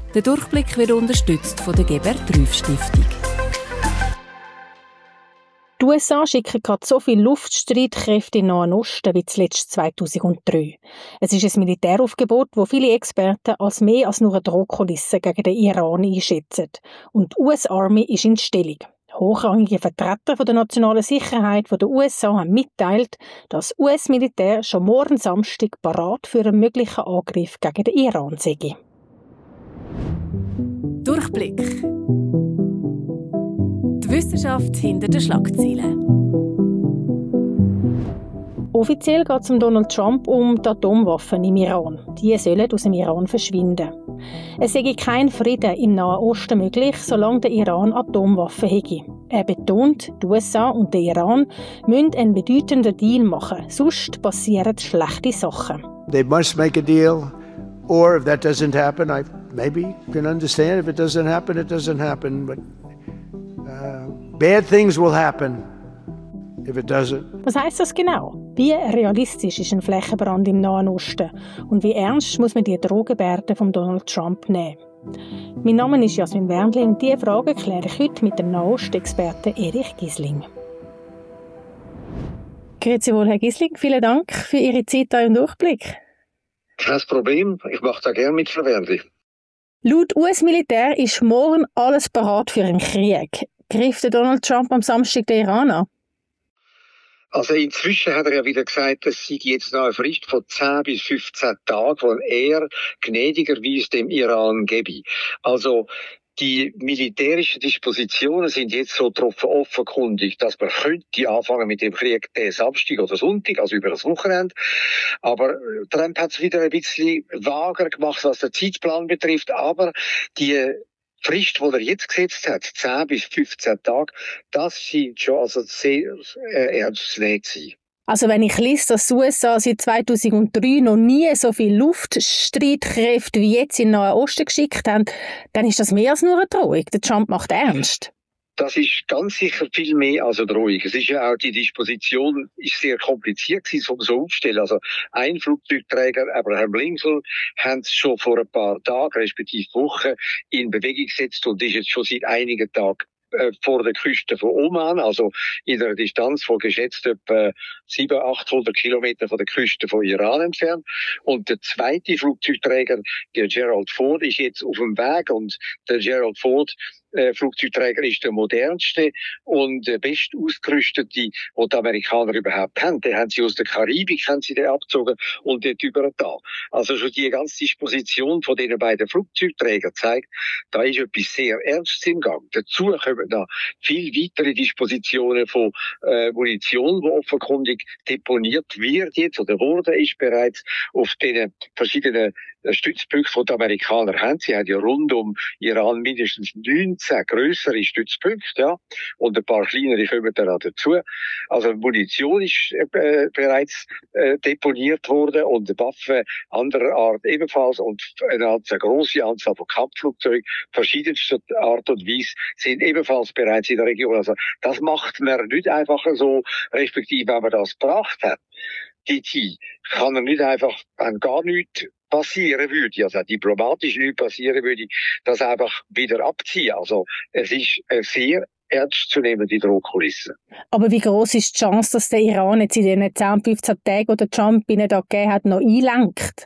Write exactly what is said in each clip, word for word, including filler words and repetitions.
Der Durchblick wird unterstützt von der Geber-Trüff-Stiftung. Die U S A schicken gerade so viele Luftstreitkräfte in den Nahen Osten wie zuletzt zweitausenddrei. Es ist ein Militäraufgebot, das viele Experten als mehr als nur eine Drohkulisse gegen den Iran einschätzen. Und die U S Army ist in Stellung. Hochrangige Vertreter von der nationalen Sicherheit der U S A haben mitteilt, dass das U S-Militär schon morgen Samstag parat für einen möglichen Angriff gegen den Iran sei. Durchblick. Die Wissenschaft hinter den Schlagzeilen. Offiziell geht es um Donald Trump um die Atomwaffen im Iran. Die sollen aus dem Iran verschwinden. Es sei kein Frieden im Nahen Osten möglich, solange der Iran Atomwaffen hätte. Er betont, die U S A und der Iran müssen einen bedeutenden Deal machen, sonst passieren schlechte Sachen. They must make a deal, or if that doesn't happen, I maybe can understand. If it doesn't happen, it doesn't happen. But uh, bad things will happen if it doesn't. Was heisst das genau? Wie realistisch ist ein Flächenbrand im Nahen Osten? Und wie ernst muss man die Drohgebärden von Donald Trump nehmen? Mein Name ist Jasmin Wernli und diese Frage kläre ich heute mit dem Nahost-Experten Erich Gisling. Grüezi wohl, Herr Gisling. Vielen Dank für Ihre Zeit hier im Durchblick. Kein Problem, ich mache da gerne mit, Frau Wernli. Laut U S-Militär ist morgen alles bereit für einen Krieg. Greift Donald Trump am Samstag den Iran an? Also inzwischen hat er ja wieder gesagt, es sei jetzt noch eine Frist von zehn bis fünfzehn Tagen, die er gnädigerweise dem Iran gebe. Also die militärischen Dispositionen sind jetzt so drauf offenkundig, dass man könnte anfangen mit dem Krieg den Samstag oder Sonntag, also über das Wochenende. Aber Trump hat es wieder ein bisschen vager gemacht, was den Zeitplan betrifft. Aber die Frist, die er jetzt gesetzt hat, zehn bis fünfzehn Tage, das scheint schon also sehr äh, ernst zu nehmen zu sein. Also wenn ich lese, dass die U S A seit zweitausenddrei noch nie so viele Luftstreitkräfte wie jetzt in den Nahen Osten geschickt haben, dann ist das mehr als nur eine Drohung. Der Trump macht ernst. Das ist ganz sicher viel mehr als eine Drohung. Es ist ja auch, die Disposition ist sehr kompliziert gewesen, um so aufzustellen. Also ein Flugzeugträger, Abraham Lincoln, haben es schon vor ein paar Tagen, respektive Wochen, in Bewegung gesetzt und ist jetzt schon seit einigen Tagen vor der Küste von Oman, also in einer Distanz von geschätzt etwa siebenhundert, achthundert Kilometer von der Küste von Iran entfernt. Und der zweite Flugzeugträger, der Gerald Ford, ist jetzt auf dem Weg und der Gerald Ford Äh, Flugzeugträger ist der modernste und der best ausgerüstete, den die Amerikaner überhaupt haben. Den haben sie aus der Karibik, haben sie den abgezogen und dort über da. Also schon die ganze Disposition von diesen beiden Flugzeugträgern zeigt, da ist etwas sehr Ernstes im Gang. Dazu kommen da viel weitere Dispositionen von äh, Munition, die offenkundig deponiert wird jetzt oder wurde, ist bereits auf den verschiedenen Stützpunkte, die die Amerikaner haben. Sie haben ja rund um Iran mindestens neunzehn grössere Stützpunkte, ja, und ein paar kleinere kommen da dazu. Also Munition ist äh, bereits äh, deponiert worden und Waffen anderer Art ebenfalls und eine, eine grosse Anzahl von Kampfflugzeugen verschiedenster Art und Weise sind ebenfalls bereits in der Region. Also das macht man nicht einfach so, respektive wenn man das gebracht hat. Die T kann er nicht einfach, wenn gar nichts passieren würde, also diplomatisch nichts passieren würde, das einfach wieder abziehen. Also es ist eine sehr ernstzunehmende Drohkulisse. Aber wie groß ist die Chance, dass der Iran jetzt in den zehn, fünfzehn Tagen, die Trump ihnen da gegeben hat, noch einlenkt?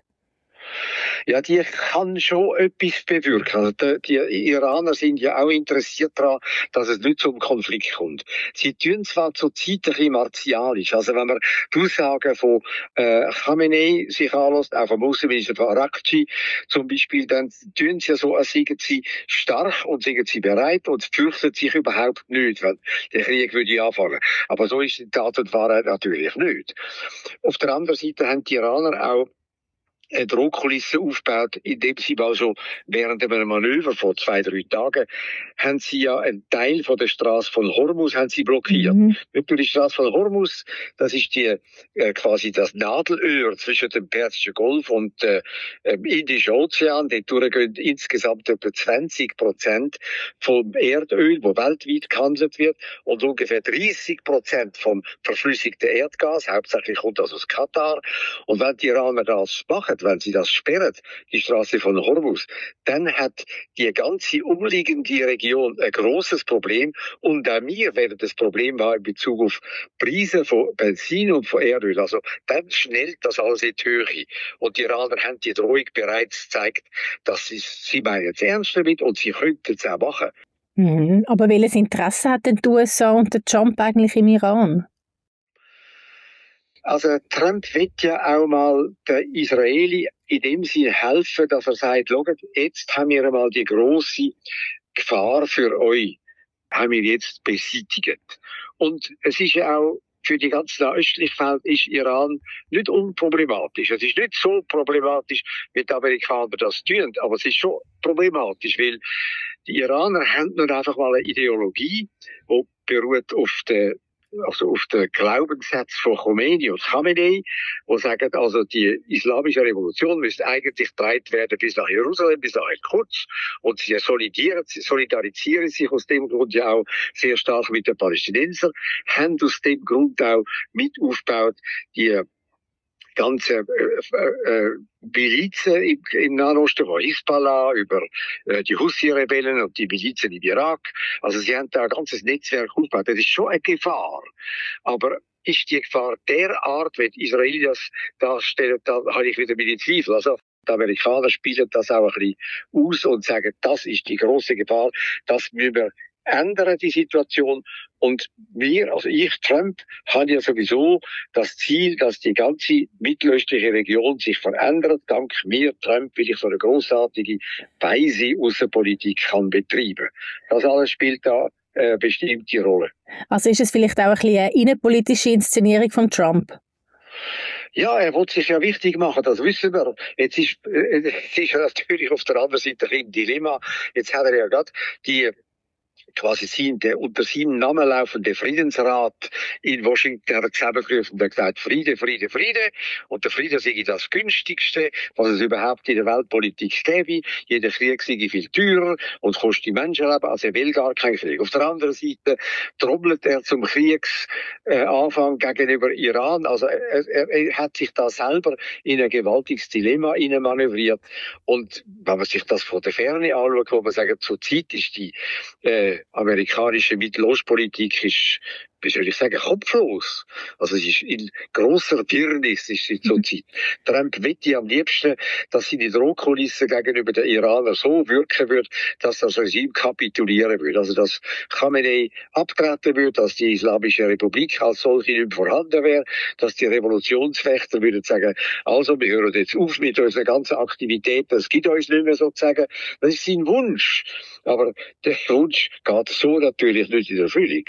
Ja, die kann schon etwas bewirken. Also die, die Iraner sind ja auch interessiert daran, dass es nicht zum Konflikt kommt. Sie tun zwar zurzeit ein bisschen martialisch. Also wenn man die Aussagen von äh, Khamenei sich anlässt, auch vom Außenminister von Arakci zum Beispiel, dann tun sie ja so, als seien sie stark und seien sie bereit und fürchten sich überhaupt nicht, wenn der Krieg würde anfangen. Aber so ist die Tat und Wahrheit natürlich nicht. Auf der anderen Seite haben die Iraner auch eine Drohkulisse aufgebaut, indem sie also während einem Manöver vor zwei, drei Tagen haben sie ja einen Teil von der Straße von Hormuz haben sie blockiert. Mhm. Die Straße von Hormuz, das ist die äh, quasi das Nadelöhr zwischen dem Persischen Golf und äh, dem Indischen Ozean. Dort durchgehen insgesamt etwa zwanzig Prozent vom Erdöl, wo weltweit gehandelt wird, und ungefähr dreißig Prozent vom verflüssigten Erdgas. Hauptsächlich kommt das aus Katar. Und wenn die Iraner das machen, wenn sie das sperren, die Straße von Hormuz, dann hat die ganze umliegende Region ein grosses Problem und auch wir werden das Problem haben in Bezug auf Preise von Benzin und von Erdöl. Also dann schnellt das alles in die Höhe. Und die Iraner haben die Drohung bereits gezeigt, dass sie, sie meinen es ernst damit und sie könnten es auch machen. Mhm. Aber welches Interesse hat denn die U S A und der Trump eigentlich im Iran? Also Trump will ja auch mal den Israeli in dem Sinne helfen, dass er sagt, schaut, jetzt haben wir einmal die grosse Gefahr für euch, haben wir jetzt beseitigt. Und es ist ja auch für die ganzen östlichen Feld ist Iran nicht unproblematisch. Es ist nicht so problematisch, wie die Amerikaner das tun, aber es ist schon problematisch, weil die Iraner haben nun einfach mal eine Ideologie, die beruht auf der also auf den Glaubenssatz von Khomeini und Khamenei, die sagen, also die islamische Revolution müsste eigentlich getragen werden bis nach Jerusalem, bis nach Al-Quds, und sie solidarisieren sich aus dem Grund ja auch sehr stark mit den Palästinensern, haben aus dem Grund auch mit aufgebaut die ganze äh, äh, Milizen im, im Nahen Osten, von Hisbollah über äh, die Houthi-Rebellen und die Milizen im Irak. Also sie haben da ein ganzes Netzwerk aufgebaut. Das ist schon eine Gefahr. Aber ist die Gefahr derart, wenn Israel das darstellt, da habe ich wieder meine Zweifel. Also die Amerikaner spielen das auch ein bisschen aus und sagen, das ist die große Gefahr, das müssen wir ändern, die Situation. Und wir, also ich, Trump, habe ja sowieso das Ziel, dass die ganze mittelöstliche Region sich verändert. Dank mir, Trump, will ich so eine grossartige, weise Außenpolitik kann betreiben. Das alles spielt da äh, bestimmte Rolle. Also ist es vielleicht auch ein bisschen eine innenpolitische Inszenierung von Trump? Ja, er will sich ja wichtig machen, das wissen wir. Jetzt ist, äh, es ist ja natürlich auf der anderen Seite ein Dilemma. Jetzt hat er ja gerade die quasi sein, der unter seinem Namen laufende Friedensrat in Washington hat zusammengerufen und hat gesagt, Friede, Friede, Friede. Und der Friede sei das günstigste, was es überhaupt in der Weltpolitik gäbe. Jeder Krieg sei viel teurer und kostet Menschenleben. Also er will gar keinen Krieg. Auf der anderen Seite trommelt er zum Kriegsanfang gegenüber Iran. Also er, er, er hat sich da selber in ein gewaltiges Dilemma manövriert. Und wenn man sich das von der Ferne anschaut, wo man sagt, zur Zeit ist die äh, amerikanische Mittelostpolitik ist, wie soll ich sagen, kopflos. Also es ist in grosser Wirrnis ist sie zurzeit. Trump wette am liebsten, dass seine Drohkulisse gegenüber den Iranern so wirken wird, dass das Regime kapitulieren würde. Also dass Khamenei abtreten würde, dass die Islamische Republik als solche nicht mehr vorhanden wäre, dass die Revolutionswächter würden sagen, also wir hören jetzt auf mit unseren ganzen Aktivitäten, es gibt uns nicht mehr sozusagen. Das ist sein Wunsch. Aber der Wunsch geht so natürlich nicht in Erfüllung.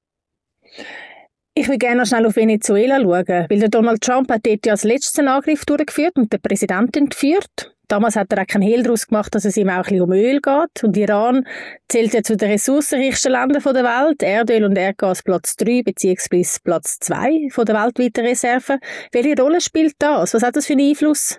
Ich will gerne noch schnell auf Venezuela schauen, weil der Donald Trump hat dort ja als letzten Angriff durchgeführt und den Präsidenten entführt. Damals hat er auch keinen Hehl daraus gemacht, dass es ihm auch ein bisschen um Öl geht. Und Iran zählt ja zu den ressourcenreichsten Ländern der Welt. Erdöl und Erdgas Platz drei beziehungsweise Platz zwei von der weltweiten Reserven. Welche Rolle spielt das? Was hat das für einen Einfluss?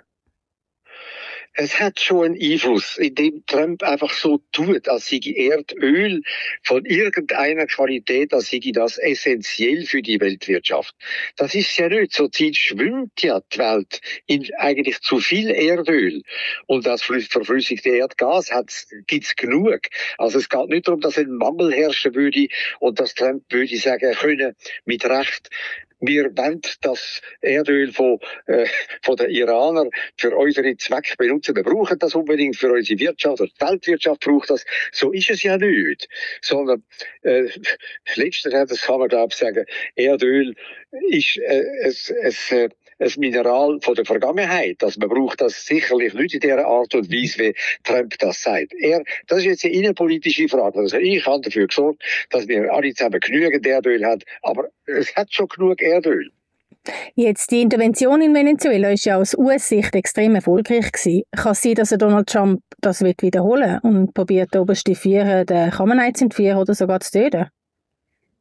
Es hat schon einen Einfluss, indem Trump einfach so tut, als sei Erdöl von irgendeiner Qualität, als sei das essentiell für die Weltwirtschaft. Das ist ja nicht. Zurzeit schwimmt ja die Welt in eigentlich zu viel Erdöl. Und das verflüssigte Erdgas gibt es genug. Also es geht nicht darum, dass ein Mangel herrschen würde und dass Trump würde sagen können, mit Recht, wir wollen das Erdöl von, äh, von den Iranern für unsere Zwecke benutzen. Wir brauchen das unbedingt für unsere Wirtschaft. Und die Weltwirtschaft braucht das. So ist es ja nicht. Sondern, äh, letztendlich kann man, glaube ich, sagen, Erdöl ist äh, es, es, äh, ein Mineral von der Vergangenheit. Also man braucht das sicherlich nicht in dieser Art und Weise, wie Trump das sagt. Er, das ist jetzt eine innenpolitische Frage. Also ich habe dafür gesorgt, dass wir alle zusammen genügend Erdöl haben. Aber es hat schon genug Erdöl. Jetzt, die Intervention in Venezuela ist ja aus U S-Sicht extrem erfolgreich gewesen. Kann es sein, dass Donald Trump das wiederholen will und probiert, die oberste Vier den Khamenei zu entführen oder sogar zu töten?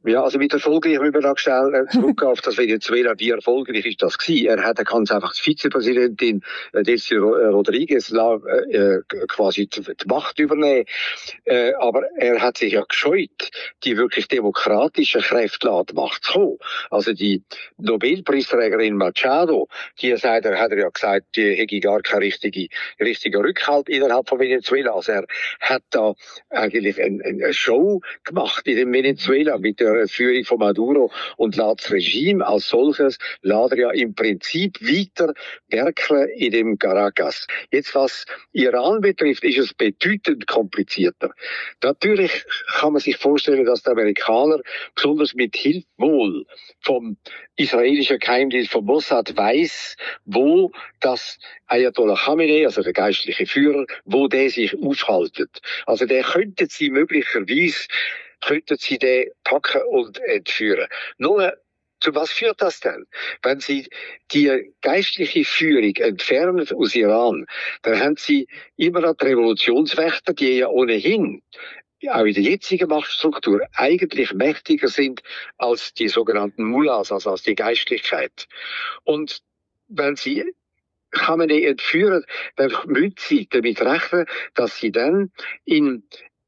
Ja, also mit erfolgreich müssen wir da schnell zurückgehen auf das Venezuela. Wie erfolgreich ist das gewesen? Er hat ganz einfach die Vizepräsidentin Delcy Rodriguez äh, quasi die Macht übernehmen. Äh, aber er hat sich ja gescheut, die wirklich demokratischen Kräfte an die Macht zu kommen. Also die Nobelpreisträgerin Machado, die sagt, er hat ja gesagt, die hätte gar keinen richtigen, richtigen Rückhalt innerhalb von Venezuela. Also er hat da eigentlich eine, eine Show gemacht in dem Venezuela mit der Führung von Maduro und lässt das Regime als solches lässt er ja im Prinzip weiter werkeln in dem Caracas. Jetzt was Iran betrifft, ist es bedeutend komplizierter. Natürlich kann man sich vorstellen, dass die Amerikaner besonders mit Hilfe wohl vom israelischen Geheimdienst von Mossad weiss, wo das Ayatollah Khamenei, also der geistliche Führer, wo der sich aufhaltet. Also der könnte sie möglicherweise könnten sie den packen und entführen. Nur, zu was führt das denn? Wenn sie die geistliche Führung entfernen aus Iran, dann haben sie immer noch die Revolutionswächter, die ja ohnehin auch in der jetzigen Machtstruktur eigentlich mächtiger sind als die sogenannten Mullahs, also als die Geistlichkeit. Und wenn sie Khamenei entführen, dann müssen sie damit rechnen, dass sie dann in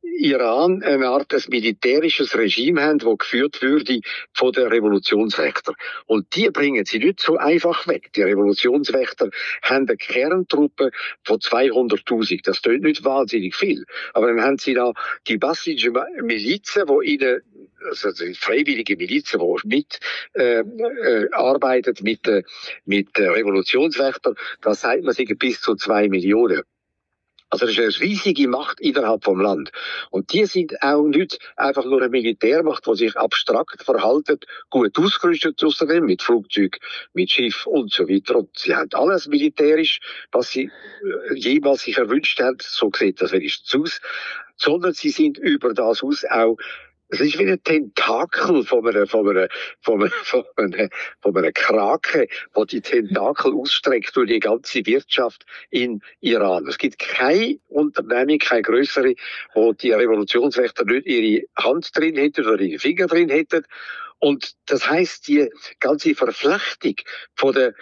Iran eine Art des militärisches Regime haben, das geführt würde von den Revolutionswächtern. Und die bringen sie nicht so einfach weg. Die Revolutionswächter haben eine Kerntruppe von zweihunderttausend. Das klingt nicht wahnsinnig viel. Aber dann haben sie da die bassische Milizen, die ihnen, also die freiwillige Milizen, die mit äh, äh, arbeitet mit, äh, mit äh, Revolutionswächtern, da sagt man sich bis zu zwei Millionen. Also das ist eine riesige Macht innerhalb vom Land. Und die sind auch nicht einfach nur eine Militärmacht, die sich abstrakt verhaltet, gut ausgerüstet außerdem, mit Flugzeug, mit Schiff und so weiter. Und sie haben alles militärisch, was sie jemals sich erwünscht haben, so sieht das wenigstens aus. Sondern sie sind über das aus auch es ist wie ein Tentakel von einer, von einer, von einer, von einer, von einer Krake, die die Tentakel ausstreckt durch die ganze Wirtschaft in Iran. Es gibt keine Unternehmung, keine größere, wo die Revolutionswächter nicht ihre Hand drin hätten oder ihre Finger drin hätten. Und das heisst, die ganze Verflechtung von der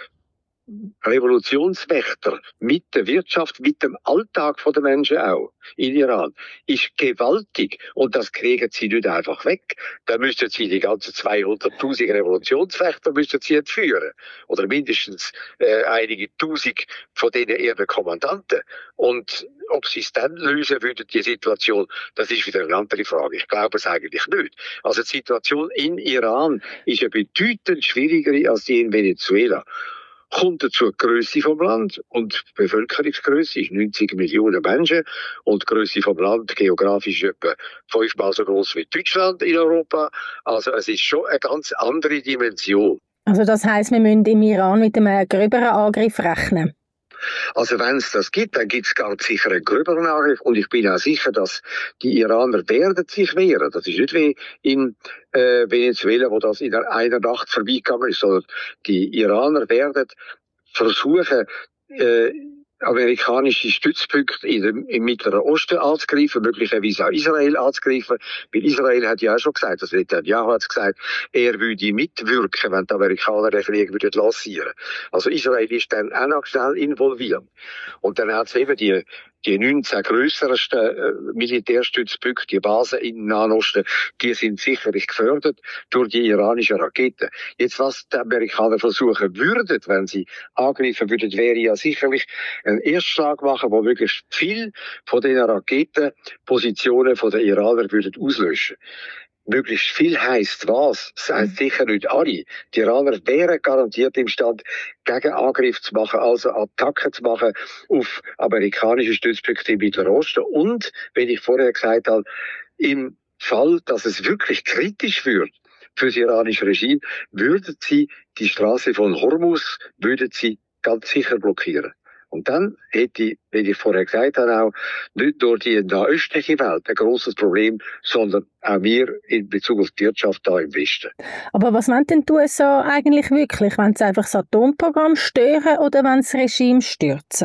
Revolutionswächter mit der Wirtschaft, mit dem Alltag der Menschen auch in Iran, ist gewaltig. Und das kriegen sie nicht einfach weg. Da müssten sie die ganzen zweihunderttausend Revolutionswächter müssten sie entführen. Oder mindestens äh, einige Tausend von denen ihren Kommandanten. Und ob sie es dann lösen würden, die Situation, das ist wieder eine andere Frage. Ich glaube es eigentlich nicht. Also die Situation in Iran ist ja bedeutend schwieriger als die in Venezuela. Kommt dazu die Grösse vom Land und die Bevölkerungsgrösse ist neunzig Millionen Menschen und die Grösse vom Land geografisch etwa fünfmal so groß wie Deutschland in Europa. Also es ist schon eine ganz andere Dimension. Also das heisst, wir müssen im Iran mit einem gröberen Angriff rechnen? Also wenn es das gibt, dann gibt es ganz sicher einen gröberen Angriff und ich bin auch sicher, dass die Iraner werden sich wehren. Das ist nicht wie in äh, Venezuela, wo das in einer Nacht vorbeigegangen ist, sondern die Iraner werden versuchen, äh, amerikanische Stützpunkte in dem, im Mittleren Osten anzugreifen, möglicherweise auch Israel anzugreifen, weil Israel hat ja auch schon gesagt, also Netanyahu hat gesagt, er würde mitwirken, wenn die Amerikaner den Krieg würden lancieren. Also Israel ist dann auch noch schnell involviert. Und dann hat es eben die Die neunzehn grössersten äh, Militärstützpunkte, die Basen im Nahen Osten, die sind sicherlich gefördert durch die iranischen Raketen. Jetzt, was die Amerikaner versuchen würden, wenn sie angreifen würden, wäre ja sicherlich ein Erstschlag machen, wo möglichst viel von den Raketenpositionen von den Iranern würden auslöschen. Möglichst viel heisst was? Das heisst sicher nicht alle. Die Iraner wären garantiert imstande, Gegenangriff zu machen, also Attacken zu machen auf amerikanische Stützpunkte im Mittleren Osten. Und, wie ich vorher gesagt habe, im Fall, dass es wirklich kritisch wird für das iranische Regime, würden sie die Straße von Hormuz, würden sie ganz sicher blockieren. Und dann hätte, wie ich vorher gesagt habe, auch nicht nur die nahöstliche Welt ein grosses Problem, sondern auch wir in Bezug auf die Wirtschaft da im Westen. Aber was wollen denn die U S A eigentlich wirklich? Wollen sie einfach das Atomprogramm stören oder wollen sie das Regime stürzen?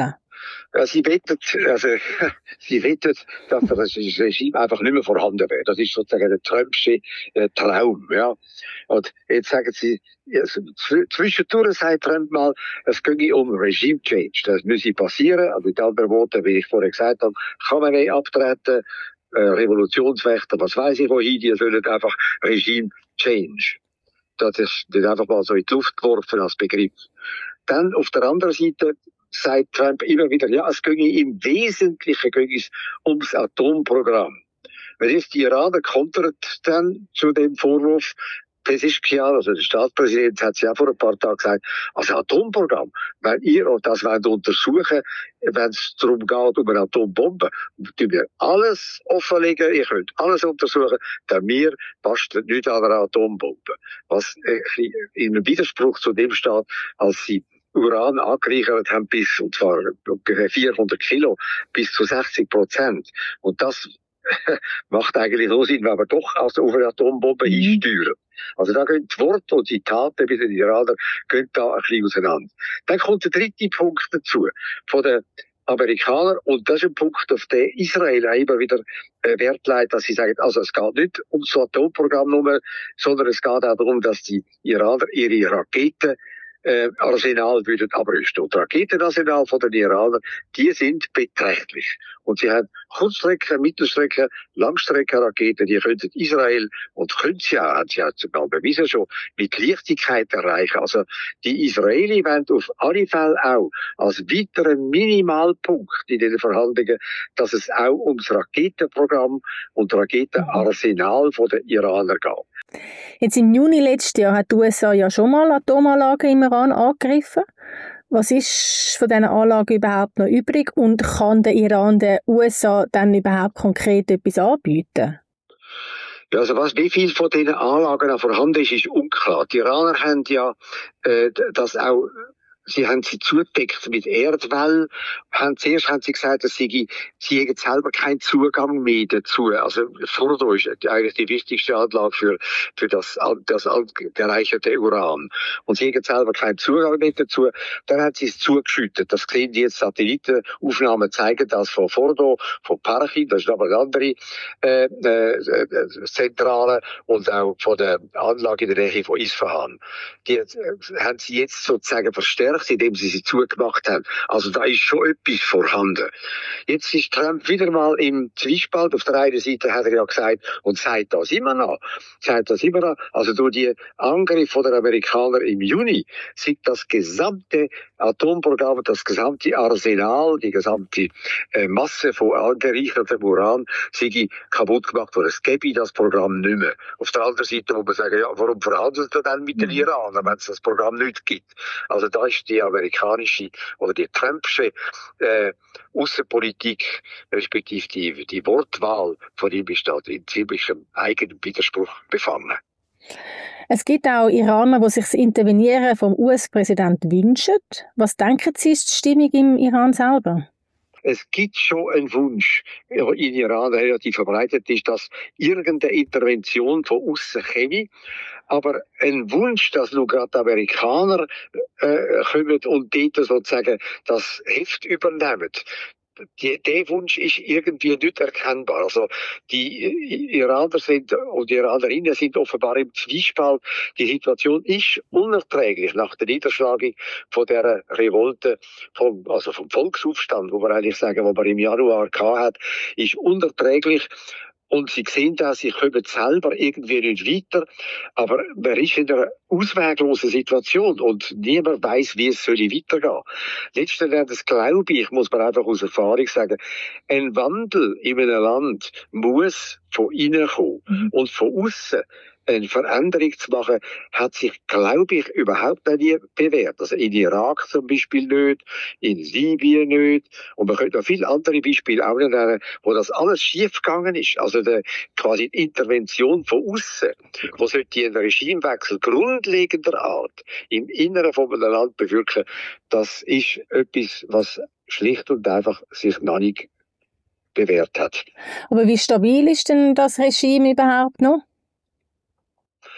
Ja, sie wettet, also, sie wettet, dass das Regime einfach nicht mehr vorhanden wäre. Das ist sozusagen der Trumpsche äh, Traum, ja. Und jetzt sagen sie, ja, zwischendurch sagt Trump mal, es ginge um Regime Change. Das müsse passieren. Also mit anderen Worten, wie ich vorher gesagt habe, kann man nicht abtreten, äh, Revolutionswächter, was weiß ich wohin, die sollen einfach Regime Change. Das ist nicht einfach mal so in die Luft geworfen als Begriff. Dann auf der anderen Seite sagt Trump immer wieder, ja, es ginge im Wesentlichen ginge es ums Atomprogramm. Wenn jetzt die Iraner kontert dann zu dem Vorwurf, Pezeshkian, also der Staatspräsident, hat ja vor ein paar Tagen gesagt, also Atomprogramm, wenn ihr das wollt untersuchen, wenn es darum geht, um eine Atombombe, tun wir alles offenlegen, ihr könnt alles untersuchen, denn mir bastelt nicht an einer Atombombe. Was in einem Widerspruch zu dem steht, als sie Uran angereichert haben, bis, und zwar vierhundert Kilo, bis zu sechzig Prozent. Und das macht eigentlich so Sinn, wenn wir doch also auf eine Atombombe mhm. einsteuern. Also da gehen die Worte und die Taten bei den Iranern gehen da ein bisschen auseinander. Dann kommt der dritte Punkt dazu, von den Amerikanern, und das ist ein Punkt, auf den Israel auch immer wieder äh, Wert legt, dass sie sagen, also es geht nicht um das Atomprogramm nur, sondern es geht auch darum, dass die Iraner ihre Raketen Äh, Arsenal würden abrüsten. Und Raketenarsenal von den Iranern, die sind beträchtlich. Und sie haben Kurzstrecke, Mittelstrecke, Langstreckenraketen, die könnten Israel, und können sie auch, sie haben sogar bewiesen schon, mit Leichtigkeit erreichen. Also die Israelis wollen auf alle Fälle auch als weiteren Minimalpunkt in den Verhandlungen, dass es auch ums Raketenprogramm und Raketenarsenal von den Iranern geht. Jetzt im Juni letzten Jahr hat die U S A ja schon mal Atomanlagen im Iran angegriffen. Was ist von diesen Anlagen überhaupt noch übrig und kann der Iran der U S A dann überhaupt konkret etwas anbieten? Ja, also was, wie viel von diesen Anlagen noch vorhanden ist, ist unklar. Die Iraner haben ja äh, das auch, sie haben sie zugedeckt mit Erdwall. Haben, zuerst haben sie gesagt, dass sie, sie hätten selber keinen Zugang mehr dazu. Also Fordo ist eigentlich die wichtigste Anlage für, für das, das gereicherte Uran. Und sie hätten selber keinen Zugang mehr dazu. Dann haben sie es zugeschüttet. Das sehen die jetzt Satellitenaufnahmen zeigen das von Fordo, von Parchin, das ist aber eine andere äh, äh, Zentrale, und auch von der Anlage in der Nähe von Isfahan. Die äh, haben sie jetzt sozusagen verstärkt, indem sie sie zugemacht haben. Also da ist schon etwas vorhanden. Jetzt ist Trump wieder mal im Zwiespalt. Auf der einen Seite hat er ja gesagt, und sagt das immer noch, sagt das immer noch, also durch die Angriffe der Amerikaner im Juni sind das gesamte Atomprogramm, das gesamte Arsenal, die gesamte äh, Masse von angereichertem Uran, sind kaputt gemacht worden. Es gäbe das Programm nicht mehr. Auf der anderen Seite muss man sagen, ja, warum verhandelt er dann mit den Iranern, wenn es das Programm nicht gibt? Also da ist die amerikanische oder die Trumpsche äh, Außenpolitik, respektive die, die Wortwahl von ihm ist da in ziemlichem eigenen Widerspruch befangen. Es gibt auch Iraner, die sich das Intervenieren vom U S-Präsidenten wünschen. Was denken Sie, ist die Stimmung im Iran selber? Es gibt schon einen Wunsch in Iran, der relativ verbreitet ist, dass irgendeine Intervention von außen käme. Aber ein Wunsch, dass nur gerade die Amerikaner äh, kommen und dort sozusagen das Heft übernehmen, Die, der Wunsch ist irgendwie nicht erkennbar. Also die Iraner sind und die Iranerinnen sind offenbar im Zwiespalt. Die Situation ist unerträglich nach der Niederschlagung von der Revolte, vom, also vom Volksaufstand, wo wir eigentlich sagen, wo man im Januar gehabt hat, ist unerträglich. Und sie sehen da, sie kommen selber irgendwie nicht weiter, aber man ist in einer ausweglosen Situation und niemand weiß, wie es soll weitergehen. Letzten Endes glaube ich, muss man einfach aus Erfahrung sagen, ein Wandel in einem Land muss von innen kommen mhm. und von außen eine Veränderung zu machen, hat sich, glaube ich, überhaupt nie bewährt. Also in Irak zum Beispiel nicht, in Libyen nicht. Und man könnte noch viele andere Beispiele auch nennen, wo das alles schief gegangen ist. Also die, quasi die Intervention von außen, wo sollte ein Regimewechsel grundlegender Art im Inneren von einem Land bewirken, das ist etwas, was schlicht und einfach sich noch nicht bewährt hat. Aber wie stabil ist denn das Regime überhaupt noch?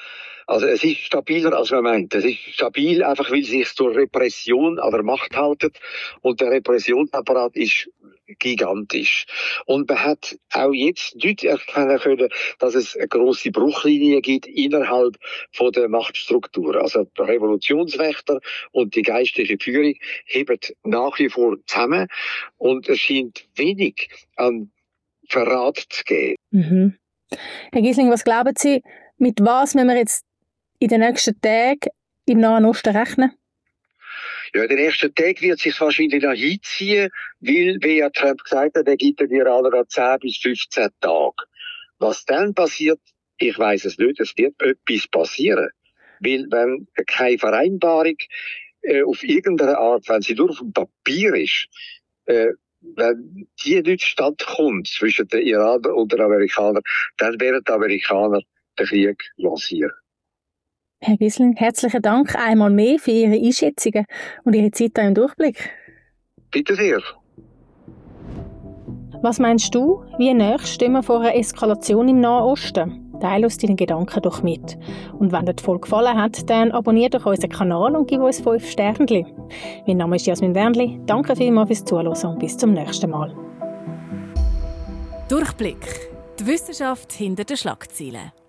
Also es ist stabiler, als man meint. Es ist stabil, einfach weil es sich durch Repression an der Macht haltet. Und der Repressionsapparat ist gigantisch. Und man hat auch jetzt nicht erkennen können, dass es eine grosse Bruchlinie gibt innerhalb von der Machtstruktur. Also der Revolutionswächter und die geistliche Führung heben nach wie vor zusammen und es scheint wenig an Verrat zu geben. Mhm. Herr Giesling, was glauben Sie, mit was müssen wir jetzt in den nächsten Tagen im Nahen Osten rechnen? Ja, in den ersten Tagen wird es sich wahrscheinlich noch hinziehen, weil, wie ja Trump gesagt hat, er gibt den Iranern zehn bis fünfzehn Tage. Was dann passiert, ich weiss es nicht, es wird etwas passieren. Weil, wenn keine Vereinbarung äh, auf irgendeine Art, wenn sie nur auf dem Papier ist, äh, wenn die nicht stattkommt zwischen den Iranern und den Amerikanern, dann werden die Amerikaner den Krieg lancieren. Herr Giesling, herzlichen Dank einmal mehr für Ihre Einschätzungen und Ihre Zeit hier im Durchblick. Bitte sehr. Was meinst du, wie näher stehen wir vor einer Eskalation im Nahen Osten? Teile uns deine Gedanken doch mit. Und wenn dir die Folge gefallen hat, dann abonniere doch unseren Kanal und gib uns fünf Sternchen. Mein Name ist Jasmin Wernli. Danke vielmals fürs Zuhören und bis zum nächsten Mal. Durchblick. Die Wissenschaft hinter den Schlagzeilen.